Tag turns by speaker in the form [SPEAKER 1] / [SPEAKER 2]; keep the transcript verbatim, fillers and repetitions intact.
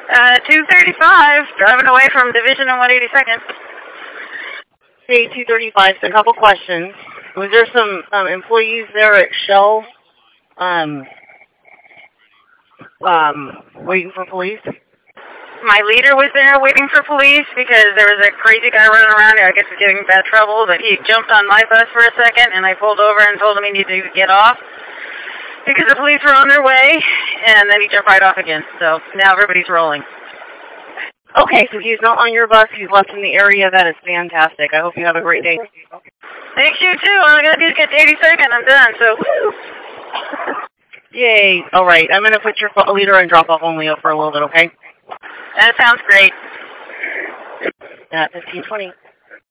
[SPEAKER 1] Uh, two thirty-five, driving away from Division and one eighty-second.
[SPEAKER 2] Hey, two thirty-five, so a couple questions. Was there some um, employees there at Shell um, um, waiting for police?
[SPEAKER 1] My leader was there waiting for police because there was a crazy guy running around. I guess was getting in bad trouble, but he jumped on my bus for a second, and I pulled over and told him he needed to get off because the police were on their way, and then he jumped right off again. So now everybody's rolling.
[SPEAKER 2] Okay, so he's not on your bus. He's left in the area. That is fantastic. I hope you have a great day.
[SPEAKER 1] Thanks, you too. All I got to do is get to eighty-second. I'm done, so woo.
[SPEAKER 2] Yay. All right, I'm going to put your leader on drop-off only for a little bit, okay?
[SPEAKER 1] That sounds great.
[SPEAKER 2] At fifteen twenty.